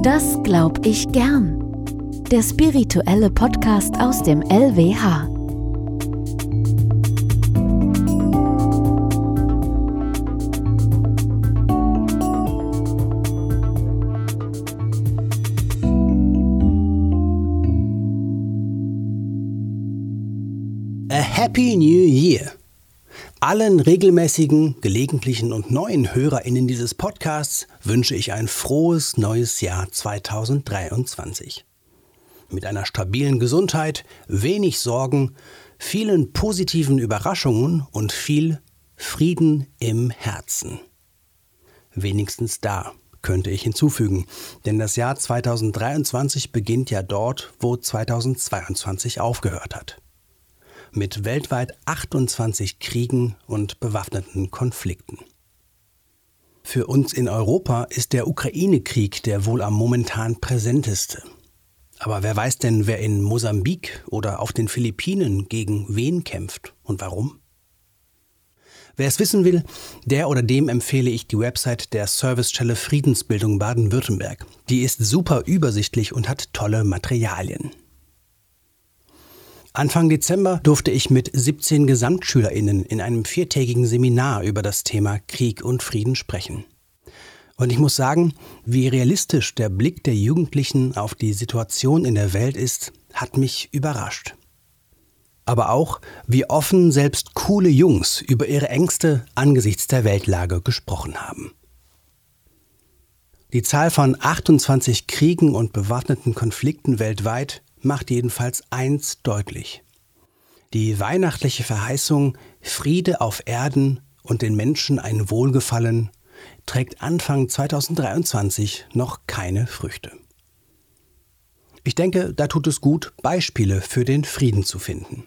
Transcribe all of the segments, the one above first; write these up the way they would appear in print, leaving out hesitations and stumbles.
Das glaub ich gern. Der spirituelle Podcast aus dem LWH. A Happy New Year! Allen regelmäßigen, gelegentlichen und neuen HörerInnen dieses Podcasts wünsche ich ein frohes neues Jahr 2023. Mit einer stabilen Gesundheit, wenig Sorgen, vielen positiven Überraschungen und viel Frieden im Herzen. Wenigstens da, könnte ich hinzufügen, denn das Jahr 2023 beginnt ja dort, wo 2022 aufgehört hat. Mit weltweit 28 Kriegen und bewaffneten Konflikten. Für uns in Europa ist der Ukraine-Krieg der wohl am momentan präsenteste. Aber wer weiß denn, wer in Mosambik oder auf den Philippinen gegen wen kämpft und warum? Wer es wissen will, der oder dem empfehle ich die Website der Servicestelle Friedensbildung Baden-Württemberg. Die ist super übersichtlich und hat tolle Materialien. Anfang Dezember durfte ich mit 17 GesamtschülerInnen in einem 4-tägigen Seminar über das Thema Krieg und Frieden sprechen. Und ich muss sagen, wie realistisch der Blick der Jugendlichen auf die Situation in der Welt ist, hat mich überrascht. Aber auch, wie offen selbst coole Jungs über ihre Ängste angesichts der Weltlage gesprochen haben. Die Zahl von 28 Kriegen und bewaffneten Konflikten weltweit macht jedenfalls eins deutlich. Die weihnachtliche Verheißung Friede auf Erden und den Menschen ein Wohlgefallen trägt Anfang 2023 noch keine Früchte. Ich denke, da tut es gut, Beispiele für den Frieden zu finden.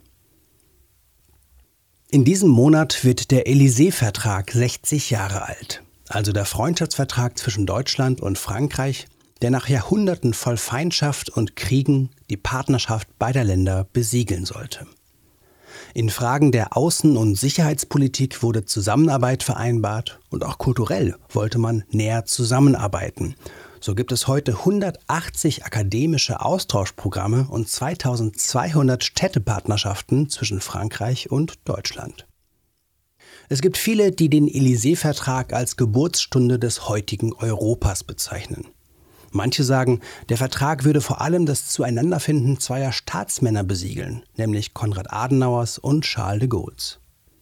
In diesem Monat wird der Élysée-Vertrag 60 Jahre alt, also der Freundschaftsvertrag zwischen Deutschland und Frankreich, der nach Jahrhunderten voll Feindschaft und Kriegen die Partnerschaft beider Länder besiegeln sollte. In Fragen der Außen- und Sicherheitspolitik wurde Zusammenarbeit vereinbart und auch kulturell wollte man näher zusammenarbeiten. So gibt es heute 180 akademische Austauschprogramme und 2200 Städtepartnerschaften zwischen Frankreich und Deutschland. Es gibt viele, die den Élysée-Vertrag als Geburtsstunde des heutigen Europas bezeichnen. Manche sagen, der Vertrag würde vor allem das Zueinanderfinden zweier Staatsmänner besiegeln, nämlich Konrad Adenauers und Charles de Gaulles.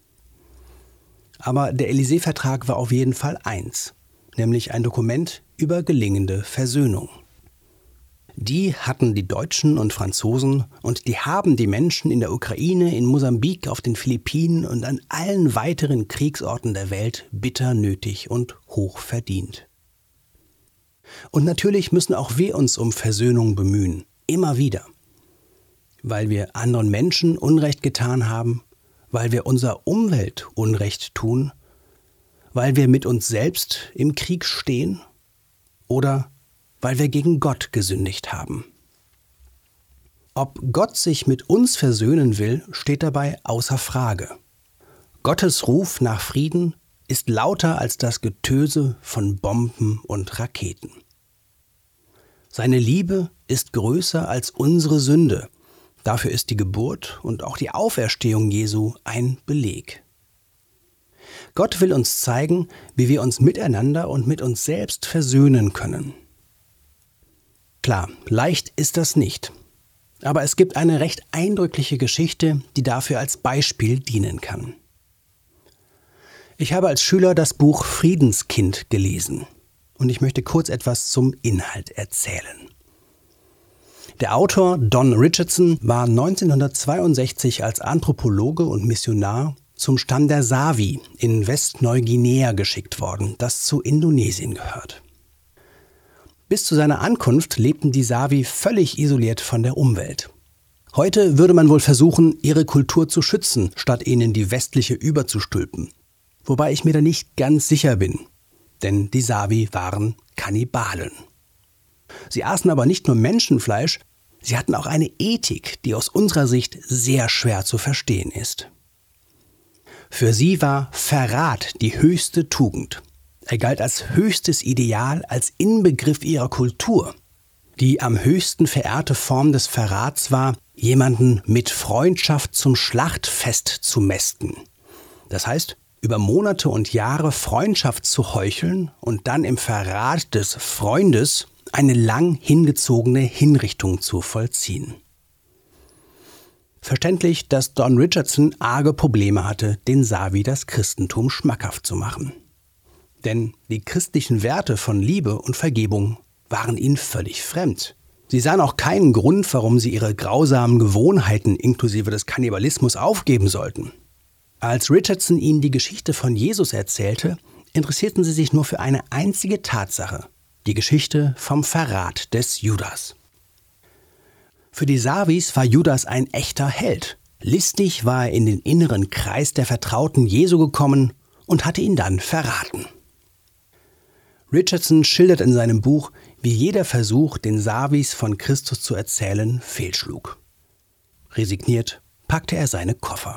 Aber der Élysée-Vertrag war auf jeden Fall eins, nämlich ein Dokument über gelingende Versöhnung. Die hatten die Deutschen und Franzosen und die haben die Menschen in der Ukraine, in Mosambik, auf den Philippinen und an allen weiteren Kriegsorten der Welt bitter nötig und hoch verdient. Und natürlich müssen auch wir uns um Versöhnung bemühen, immer wieder. Weil wir anderen Menschen Unrecht getan haben, weil wir unserer Umwelt Unrecht tun, weil wir mit uns selbst im Krieg stehen oder weil wir gegen Gott gesündigt haben. Ob Gott sich mit uns versöhnen will, steht dabei außer Frage. Gottes Ruf nach Frieden ist lauter als das Getöse von Bomben und Raketen. Seine Liebe ist größer als unsere Sünde. Dafür ist die Geburt und auch die Auferstehung Jesu ein Beleg. Gott will uns zeigen, wie wir uns miteinander und mit uns selbst versöhnen können. Klar, leicht ist das nicht. Aber es gibt eine recht eindrückliche Geschichte, die dafür als Beispiel dienen kann. Ich habe als Schüler das Buch Friedenskind gelesen und ich möchte kurz etwas zum Inhalt erzählen. Der Autor Don Richardson war 1962 als Anthropologe und Missionar zum Stamm der Savi in Westneuguinea geschickt worden, das zu Indonesien gehört. Bis zu seiner Ankunft lebten die Savi völlig isoliert von der Umwelt. Heute würde man wohl versuchen, ihre Kultur zu schützen, statt ihnen die westliche überzustülpen. Wobei ich mir da nicht ganz sicher bin, denn die Savi waren Kannibalen. Sie aßen aber nicht nur Menschenfleisch, sie hatten auch eine Ethik, die aus unserer Sicht sehr schwer zu verstehen ist. Für sie war Verrat die höchste Tugend. Er galt als höchstes Ideal, als Inbegriff ihrer Kultur. Die am höchsten verehrte Form des Verrats war, jemanden mit Freundschaft zum Schlachtfest zu mästen. Das heißt, über Monate und Jahre Freundschaft zu heucheln und dann im Verrat des Freundes eine lang hingezogene Hinrichtung zu vollziehen. Verständlich, dass Don Richardson arge Probleme hatte, den Savi das Christentum schmackhaft zu machen. Denn die christlichen Werte von Liebe und Vergebung waren ihnen völlig fremd. Sie sahen auch keinen Grund, warum sie ihre grausamen Gewohnheiten inklusive des Kannibalismus aufgeben sollten. Als Richardson ihnen die Geschichte von Jesus erzählte, interessierten sie sich nur für eine einzige Tatsache: die Geschichte vom Verrat des Judas. Für die Savis war Judas ein echter Held. Listig war er in den inneren Kreis der Vertrauten Jesu gekommen und hatte ihn dann verraten. Richardson schildert in seinem Buch, wie jeder Versuch, den Savis von Christus zu erzählen, fehlschlug. Resigniert packte er seine Koffer.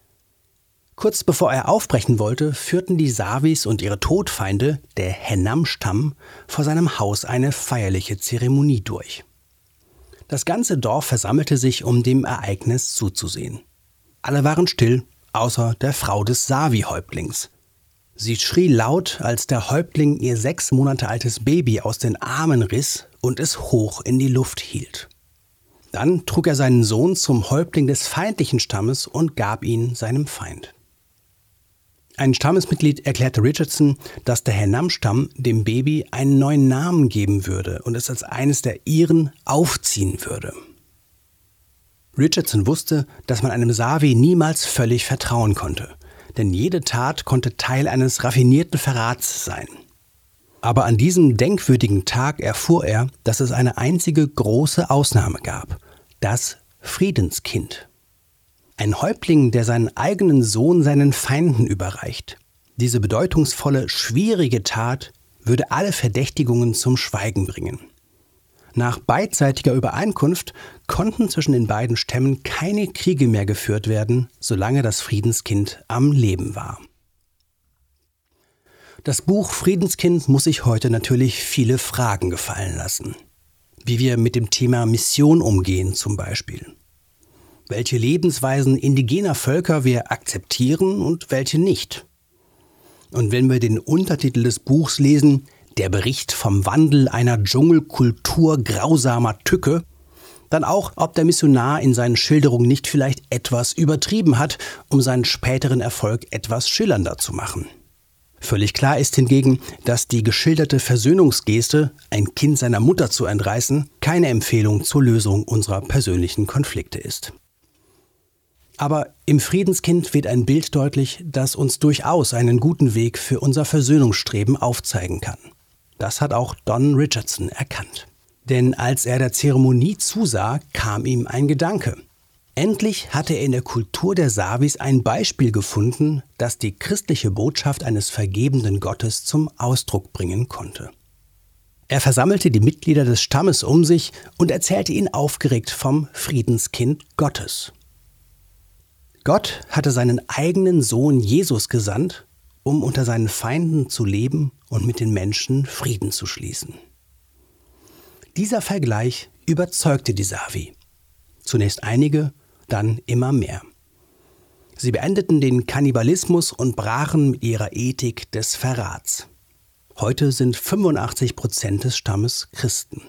Kurz bevor er aufbrechen wollte, führten die Savis und ihre Todfeinde, der Hennam-Stamm, vor seinem Haus eine feierliche Zeremonie durch. Das ganze Dorf versammelte sich, um dem Ereignis zuzusehen. Alle waren still, außer der Frau des Savi-Häuptlings. Sie schrie laut, als der Häuptling ihr 6 Monate altes Baby aus den Armen riss und es hoch in die Luft hielt. Dann trug er seinen Sohn zum Häuptling des feindlichen Stammes und gab ihn seinem Feind. Ein Stammesmitglied erklärte Richardson, dass der Hennam-Stamm dem Baby einen neuen Namen geben würde und es als eines der ihren aufziehen würde. Richardson wusste, dass man einem Savi niemals völlig vertrauen konnte, denn jede Tat konnte Teil eines raffinierten Verrats sein. Aber an diesem denkwürdigen Tag erfuhr er, dass es eine einzige große Ausnahme gab: das Friedenskind. Ein Häuptling, der seinen eigenen Sohn seinen Feinden überreicht. Diese bedeutungsvolle, schwierige Tat würde alle Verdächtigungen zum Schweigen bringen. Nach beidseitiger Übereinkunft konnten zwischen den beiden Stämmen keine Kriege mehr geführt werden, solange das Friedenskind am Leben war. Das Buch Friedenskind muss sich heute natürlich viele Fragen gefallen lassen. Wie wir mit dem Thema Mission umgehen zum Beispiel. Welche Lebensweisen indigener Völker wir akzeptieren und welche nicht. Und wenn wir den Untertitel des Buchs lesen, der Bericht vom Wandel einer Dschungelkultur grausamer Tücke, dann auch, ob der Missionar in seinen Schilderungen nicht vielleicht etwas übertrieben hat, um seinen späteren Erfolg etwas schillernder zu machen. Völlig klar ist hingegen, dass die geschilderte Versöhnungsgeste, ein Kind seiner Mutter zu entreißen, keine Empfehlung zur Lösung unserer persönlichen Konflikte ist. Aber im Friedenskind wird ein Bild deutlich, das uns durchaus einen guten Weg für unser Versöhnungsstreben aufzeigen kann. Das hat auch Don Richardson erkannt. Denn als er der Zeremonie zusah, kam ihm ein Gedanke. Endlich hatte er in der Kultur der Savis ein Beispiel gefunden, das die christliche Botschaft eines vergebenden Gottes zum Ausdruck bringen konnte. Er versammelte die Mitglieder des Stammes um sich und erzählte ihnen aufgeregt vom Friedenskind Gottes. Gott hatte seinen eigenen Sohn Jesus gesandt, um unter seinen Feinden zu leben und mit den Menschen Frieden zu schließen. Dieser Vergleich überzeugte die Savi. Zunächst einige, dann immer mehr. Sie beendeten den Kannibalismus und brachen mit ihrer Ethik des Verrats. Heute sind 85% des Stammes Christen.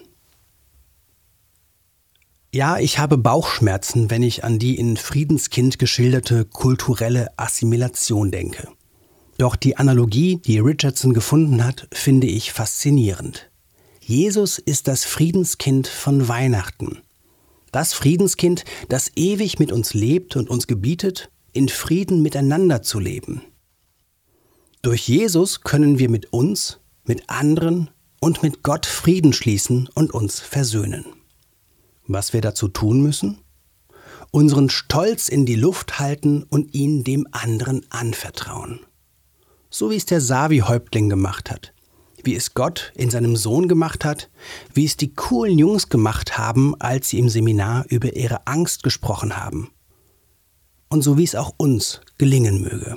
Ja, ich habe Bauchschmerzen, wenn ich an die in Friedenskind geschilderte kulturelle Assimilation denke. Doch die Analogie, die Richardson gefunden hat, finde ich faszinierend. Jesus ist das Friedenskind von Weihnachten. Das Friedenskind, das ewig mit uns lebt und uns gebietet, in Frieden miteinander zu leben. Durch Jesus können wir mit uns, mit anderen und mit Gott Frieden schließen und uns versöhnen. Was wir dazu tun müssen? Unseren Stolz in die Luft halten und ihn dem anderen anvertrauen. So wie es der Savi-Häuptling gemacht hat, wie es Gott in seinem Sohn gemacht hat, wie es die coolen Jungs gemacht haben, als sie im Seminar über ihre Angst gesprochen haben. Und so wie es auch uns gelingen möge.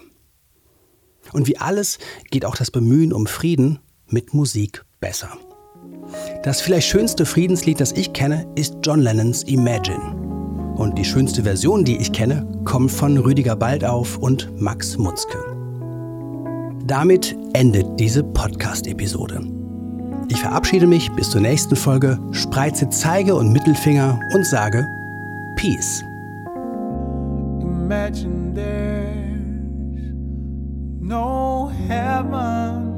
Und wie alles geht auch das Bemühen um Frieden mit Musik besser. Das vielleicht schönste Friedenslied, das ich kenne, ist John Lennons Imagine. Und die schönste Version, die ich kenne, kommt von Rüdiger Baldauf und Max Mutzke. Damit endet diese Podcast-Episode. Ich verabschiede mich bis zur nächsten Folge, spreize Zeige und Mittelfinger und sage Peace. Imagine there's no heaven.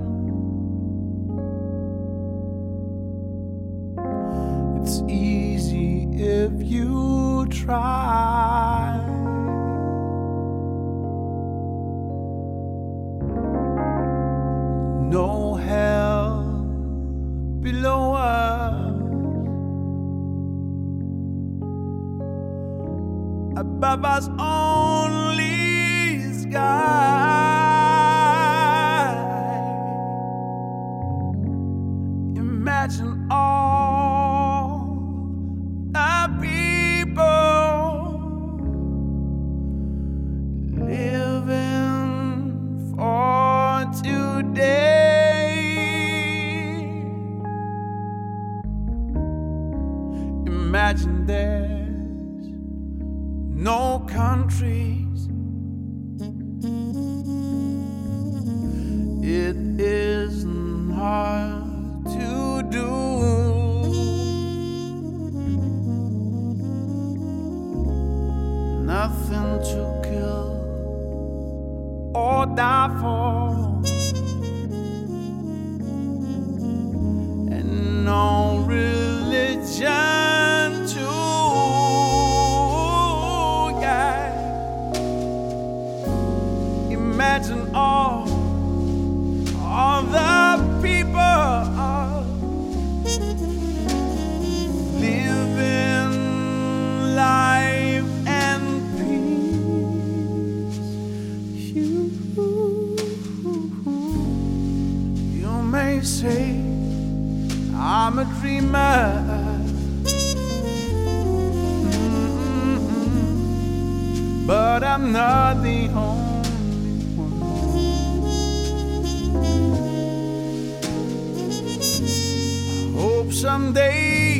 It's easy if you try. No hell below us. Above us only sky. Imagine all the people living for today. Imagine there's no countries. It isn't hard to do. Nothing to kill or die for, and no religion too. Yeah. Imagine all the people living life and peace. You may say I'm a dreamer, but I'm not the only one. I hope someday